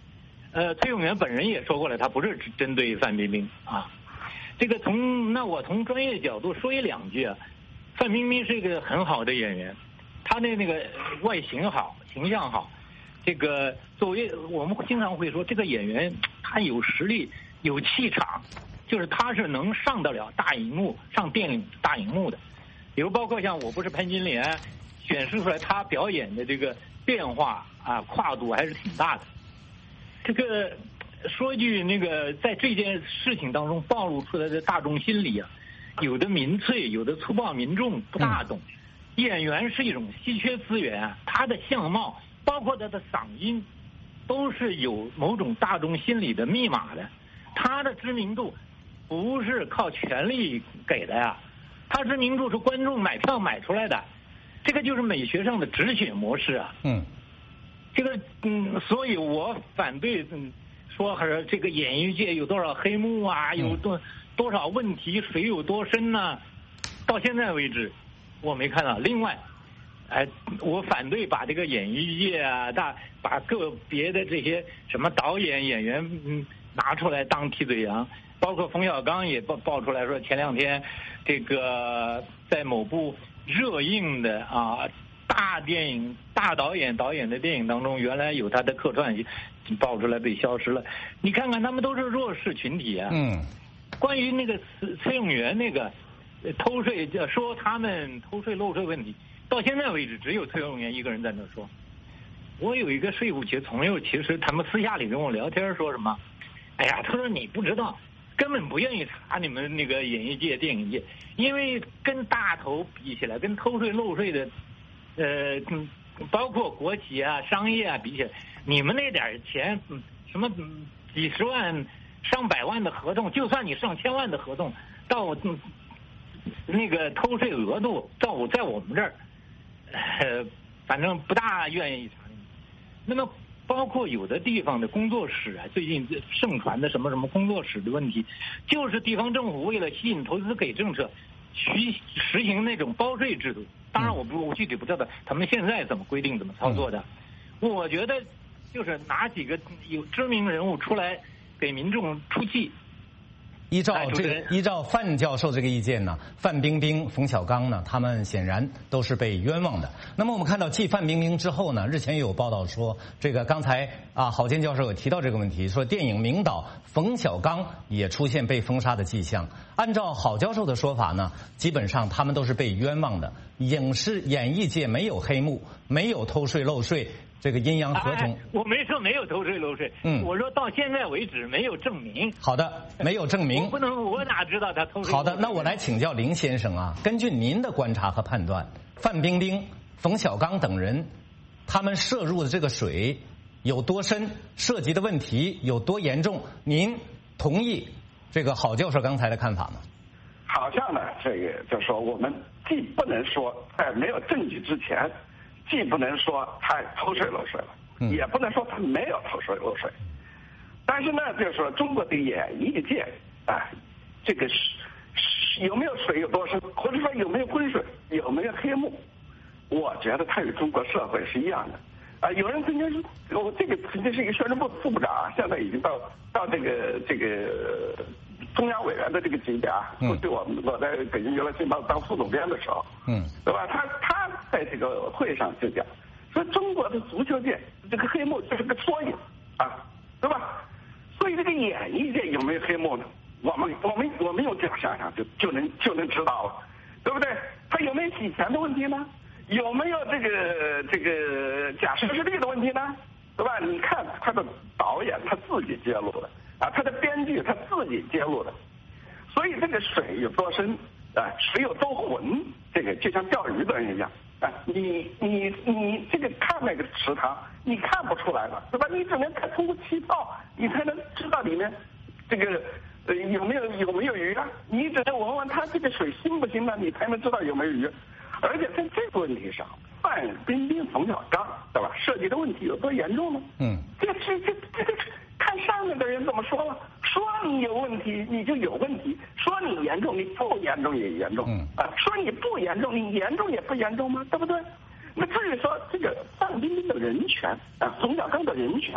崔永元本人也说过了，他不是针对范冰冰啊。这个我从专业角度说两句啊。范冰冰是一个很好的演员，她的那个外形好，形象好。这个作为我们经常会说，这个演员他有实力，有气场，就是他是能上得了大荧幕，上电影大荧幕的。比如包括像《我不是潘金莲》，显示出来他表演的这个变化啊，跨度还是挺大的。这个说句那个，在这件事情当中暴露出来的大众心理啊，有的民粹，有的粗暴民众不大懂。演员是一种稀缺资源啊，他的相貌，包括他的嗓音，都是有某种大众心理的密码的。他的知名度不是靠权力给的呀，他知名度是观众买票买出来的，这个就是美学上的止血模式啊。这个所以我反对说这个演艺界有多少黑幕啊，有多少问题，水有多深呢？到现在为止我没看到。另外我反对把这个演艺界啊把个别的这些什么导演演员拿出来当替罪羊，包括冯小刚也爆出来说，前两天这个在某部热映的大电影大导演的电影当中，原来有他的客串，爆出来被消失了。你看看他们都是弱势群体啊。关于那个崔永元那个偷税，说他们偷税漏税问题，到现在为止只有崔永元一个人在那说。我有一个税务局朋友，其实他们私下里跟我聊天说什么，哎呀，他说你不知道，根本不愿意查你们那个演艺界电影界，因为跟大头比起来，跟偷税漏税的包括国企啊商业啊比起来，你们那点钱什么几十万上百万的合同，就算你上千万的合同，到那个偷税额度在我们这儿反正不大愿意查。那么包括有的地方的工作室啊，最近盛传的什么工作室的问题，就是地方政府为了吸引投资给政策，实行那种包税制度。当然我具体不知道他们现在怎么规定怎么操作的。我觉得就是拿几个有知名人物出来给民众出气。 依照范教授这个意见呢，范冰冰、冯小刚呢，他们显然都是被冤枉的。那么我们看到继范冰冰之后呢，日前也有报道说，这个刚才郝坚教授有提到这个问题，说电影名导冯小刚也出现被封杀的迹象。按照郝教授的说法呢，基本上他们都是被冤枉的。演艺界没有黑幕，没有偷税漏税。这个阴阳合同， 我没说没有偷税漏税，我说到现在为止没有证明。 好的，没有证明。 我哪知道他偷税漏税？ 好的，那我来请教林先生啊，根据您的观察和判断，范冰冰、冯小刚等人，他们涉入的这个水有多深，涉及的问题有多严重？您同意这个郝教授刚才的看法吗？ 好像呢，这个就是说，我们既不能说在没有证据之前。既不能说他偷税漏税了，也不能说他没有偷税漏税，但是呢，就是说中国的演艺界这个有没有水有多深，或者说有没有浑水，有没有黑幕，我觉得它与中国社会是一样的。有人曾经说，我这个曾经是一个宣传部副部长，现在已经到这个中央委员的这个级别啊。对我在北京娱乐新报当副总编的时候，对吧？他在这个会上就讲说，中国的足球界这个黑幕就是个缩影对吧？所以这个演艺界有没有黑幕呢？我们用这样想想就能知道了，对不对？他有没有洗钱的问题呢？有没有这个假实力的问题呢？对吧？你看他的导演他自己揭露的他的编剧他自己揭露的，所以这个水有多深水有多浑，这个就像钓鱼的人一样你这个看那个池塘，你看不出来了，对吧？你只能通过气泡，你才能知道里面这个有没有鱼啊？你只能闻闻它这个水腥不腥呢，你才能知道有没有鱼。而且在这个问题上，范冰冰、冯小刚，对吧？涉及的问题有多严重呢？这个看上面的人怎么说了？说你有问题，你就有问题；说你严重，你不严重也严重。说你不严重，你严重也不严重吗？对不对？那至于说这个范冰冰的人权冯小刚的人权，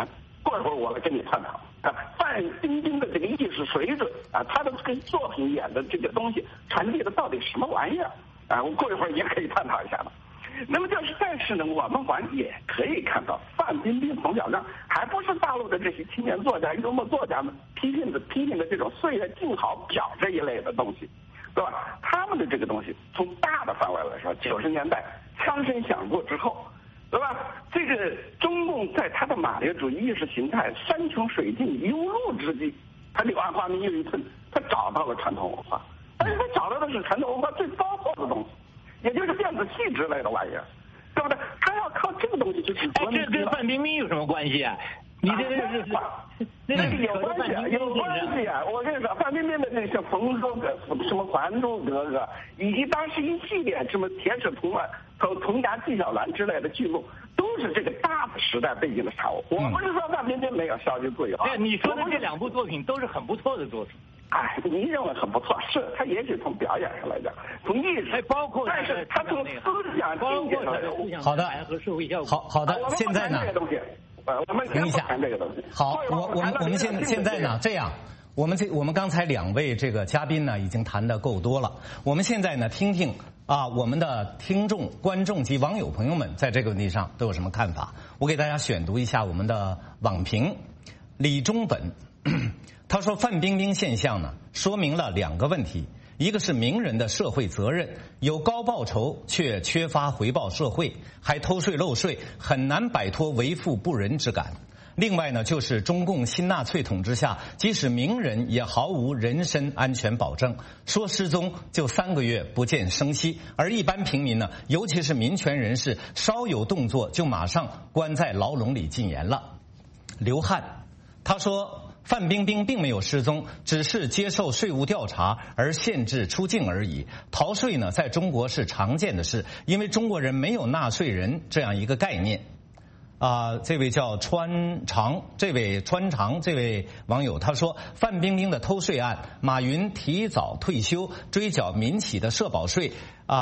过一会儿我来跟你探讨范冰冰的这个艺术水准她的这个作品演的这个东西传递的到底什么玩意儿我过一会儿也可以探讨一下的。那么但是呢，我们也可以看到，范冰冰、冯小刚还不是大陆的这些青年作家、幽默作家们批评的这种岁月静好表这一类的东西，对吧？他们的这个东西，从大的范围来说，90年代枪声响过之后，对吧？这个中共在他的马列主义意识形态山穷水尽犹路之际，他柳暗花明又一村，他找到了传统文化，但是他找到的是传统文化最糟粕的东西。也就是电子器之类的玩意儿，对不对？他要靠这个东西去革命。 这跟范冰冰有什么关系啊？你这个是那个有关系啊！我跟你说，范冰冰的那些《冯哥哥》、什么《还珠格格》，以及当时一系列什么《铁齿铜牙纪晓岚》之类的剧目，都是这个大的时代背景的产物。我不是说范冰冰没有消极自由对，你说的这2部作品都是很不错的作品。 你认为很不错，是他也许从表演上来讲，从艺术， 包括， 但是他从思想境界上， 好的，好的，现在呢， 我们停一下，好，我们现在呢，这样，我们刚才2位这个嘉宾呢已经谈得够多了，我们现在呢听听我们的听众、观众及网友朋友们在这个问题上都有什么看法。我给大家选读一下我们的网评，李中本。他说范冰冰现象呢，说明了2个问题，一个是名人的社会责任，有高报酬却缺乏回报社会，还偷税漏税，很难摆脱为富不仁之感。另外呢，就是中共新纳粹统治下，即使名人也毫无人身安全保证，说失踪就3个月不见声息，而一般平民呢，尤其是民权人士，稍有动作就马上关在牢笼里禁言了。刘汉他说，范冰冰并没有失踪，只是接受税务调查而限制出境而已。逃税呢，在中国是常见的事，因为中国人没有纳税人这样一个概念。这位叫川长这位网友他说，范冰冰的偷税案，马云提早退休，追缴民企的社保税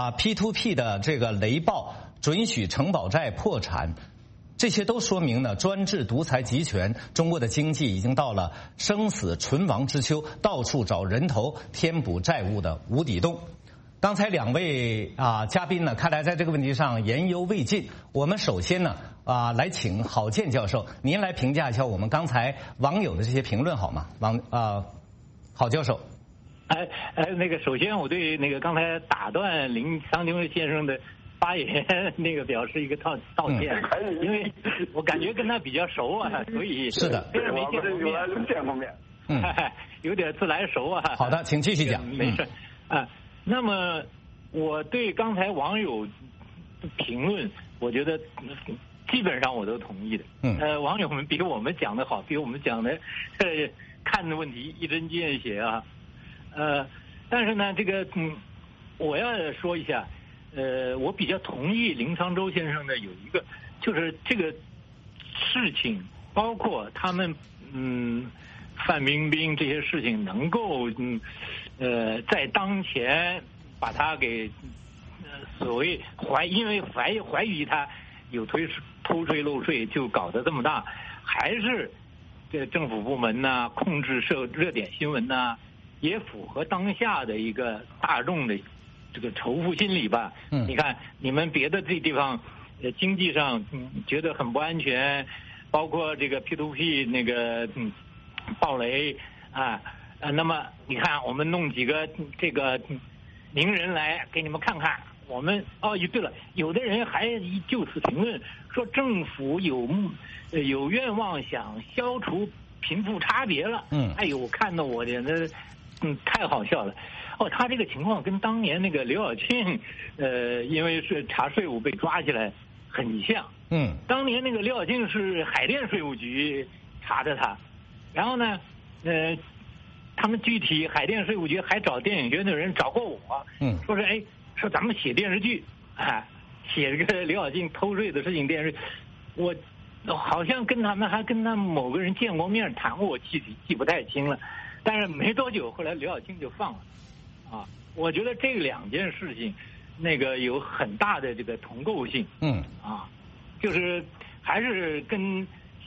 ，P2P 的这个雷暴，准许承保债破产。这些都说明呢，专制独裁集权，中国的经济已经到了生死存亡之秋，到处找人头填补债务的无底洞。刚才2位嘉宾呢，看来在这个问题上言犹未尽。我们首先呢来请郝建教授，您来评价一下我们刚才网友的这些评论好吗？郝教授。 那个首先我对那个刚才打断桑丁先生的发言那个表示一个道歉，因为我感觉跟他比较熟所以是的， 虽然没见过面， 有点自来熟好的，请继续讲。 没事那么我对刚才网友评论，我觉得基本上我都同意的。网友们比我们讲的好，比我们讲的看的问题一针见血但是呢，这个我要说一下。我比较同意林沧洲先生的有一个，就是这个事情，包括他们范冰冰这些事情能够在当前把他给所谓因为怀疑他有偷税漏税就搞得这么大，还是这政府部门呐控制热点新闻呐，也符合当下的一个大众的这个仇富心理吧。你看你们别的这地方经济上觉得很不安全，包括这个 P2P 那个暴雷那么你看我们弄几个这个名人来给你们看看，我们对了，有的人还就此评论说政府有愿望想消除贫富差别了。哎呦，看到我的太好笑了。他这个情况跟当年那个刘晓庆因为是查税务被抓起来很像。当年那个刘晓庆是海淀税务局查的他，然后呢他们具体海淀税务局还找电影学院的人找过我，说是说咱们写电视剧写这个刘晓庆偷税的事情电视剧，我好像跟他们某个人见过面谈过，我记不太清了，但是没多久后来刘晓庆就放了。我觉得这2件事情那个有很大的这个同构性。就是还是跟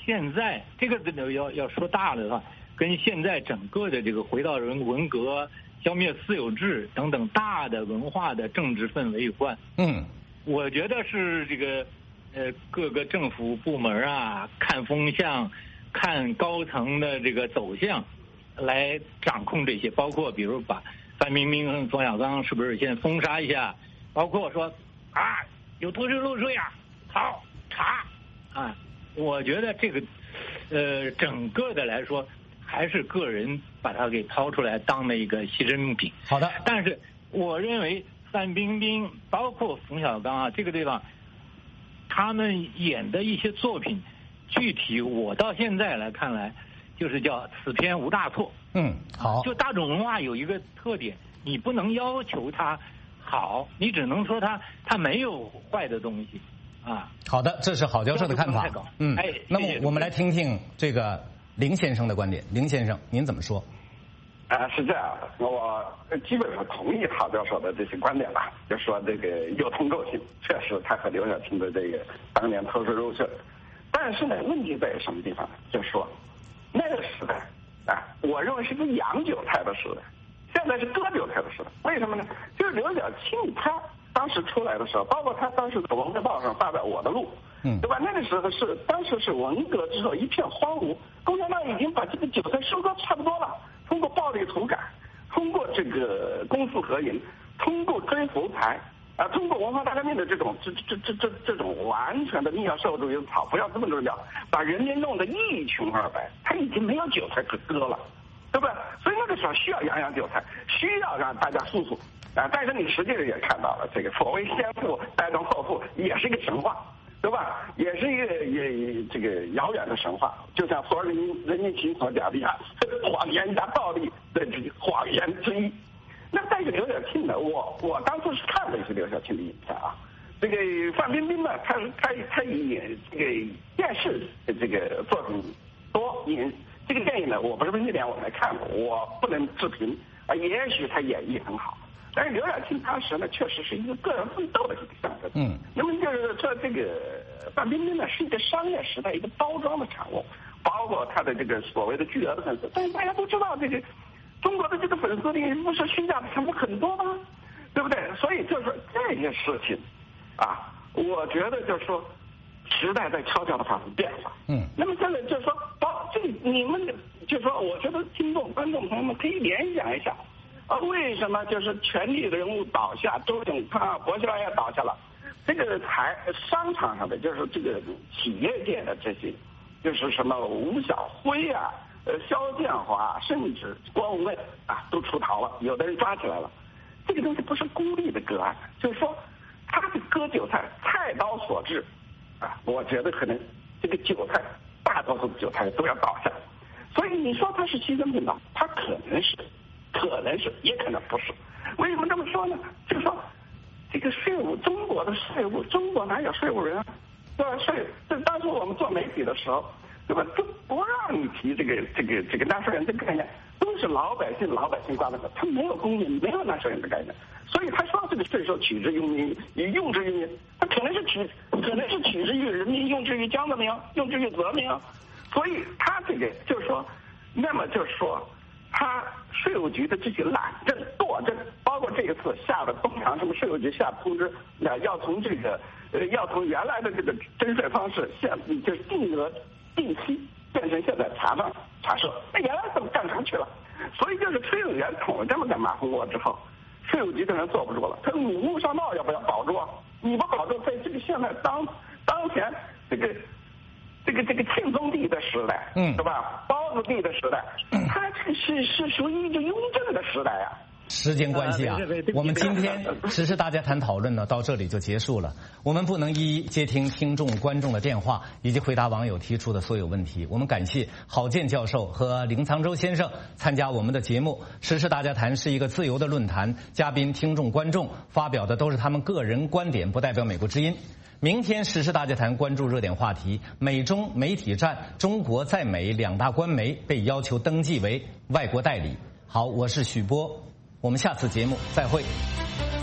现在这个要说大了的话，跟现在整个的这个回到文革、消灭私有制等等大的文化的政治氛围有关。我觉得是这个各个政府部门啊，看风向，看高层的这个走向，来掌控这些，包括比如把范冰冰、冯小刚是不是先封杀一下，包括说啊有偷税漏税啊，好查啊。我觉得这个整个的来说，还是个人把它给掏出来当了一个牺牲用品。 好的， 但是我认为范冰冰包括冯小刚啊，这个地方他们演的一些作品，具体我到现在来看来，就是叫此片无大错。 好， 就大众文化有一个特点，你不能要求它好，你只能说它没有坏的东西啊。 好的，这是郝教授的看法。那么我们来听听这个林先生的观点。林先生，您怎么说？ 是这样的，我基本上同意郝教授的这些观点吧，就说这个有通构性，确实他和刘晓庆的这个当年偷税漏税，但是呢，问题在于什么地方呢？就是说那个时代我认为是个养韭菜的时代，现在是割韭菜的时代。为什么呢？就是刘晓庆他当时出来的时候，包括他当时在《文汇报》上发表《我的路》，对吧？那个时候当时是文革之后一片荒芜，共产党已经把这个韭菜收割差不多了，通过暴力土改，通过这个公私合营，通过追福财通过文化大革命的这种完全的逆向社会主义的草朴要资本主义，把人民弄得一穷二白，他已经没有韭菜可割了，对不对？所以那个时候需要养韭菜，需要让大家诉诉但是你实际上也看到了，这个所谓先富带动后富也是一个神话，对吧？也是一个这个遥远的神话，就像所有人民群所讲的谎言加暴力的谎言之一。那但是刘晓庆呢，我当初是看了一些刘晓庆的影片啊。这个范冰冰呢，她演这个电视这个作品多，演这个电影呢，我不是文艺点我没看过，我不能置评也许她演绎很好。但是刘晓庆当时呢，确实是一个个人奋斗的一个象征。那么就是说，这个范冰冰呢，是一个商业时代一个包装的产物，包括她的这个所谓的巨额的粉丝。但是大家都知道，这个中国的这个粉丝里不是虚假的成分很多吗？对不对？所以就是说这些事情我觉得就是说时代在悄悄的发生变化。那么现在就是说，你们就是说，我觉得观众朋友们可以联想一下。为什么就是权力的人物倒下，周永康、薄熙来也倒下了？这个商场上的，就是这个企业界的这些，就是什么吴晓辉肖建华，甚至郭文卫都出逃了，有的人抓起来了。这个东西不是孤立的个案，就是说他的割韭菜菜刀所致我觉得可能这个韭菜大多数的韭菜都要倒下。所以你说他是牺牲品吧，他可能是，也可能不是。为什么这么说呢？就是说，这个税务，中国的税务，中国哪有税务人对吧？当时我们做媒体的时候，对吧？就不让你提这个纳税人这个概念，都是老百姓挂的，他没有公民，没有纳税人的概念。所以他说这个税收取之于民，用之于民，他可能是取之于人民，用之于江泽民，用之于泽民。所以他这个就是说，那么就是说。他税务局的这些懒政惰政，包括这一次下的东航什么税务局下的通知，要从要从原来的这个征税方式就是定额定期变成现在查账查税，那原来怎么干成去了？所以就是税务员捅了这么个马蜂窝之后，税务局的人坐不住了。他说你陆上道要不要保住？你不保住，在这个现在当前这个庆宗帝的时代，对吧？包子帝的时代，它是属于一个雍正的时代啊。 时间关系我们今天时事大家谈讨论呢到这里就结束了。我们不能一一接听听众观众的电话以及回答网友提出的所有问题。我们感谢郝建教授和林沧州先生参加我们的节目。时事大家谈是一个自由的论坛，嘉宾、听众、观众发表的都是他们个人观点，不代表美国之音。明天时事大家谈关注热点话题，美中媒体战，中国在美两大官媒被要求登记为外国代理。好，我是许波，我们下次节目再会。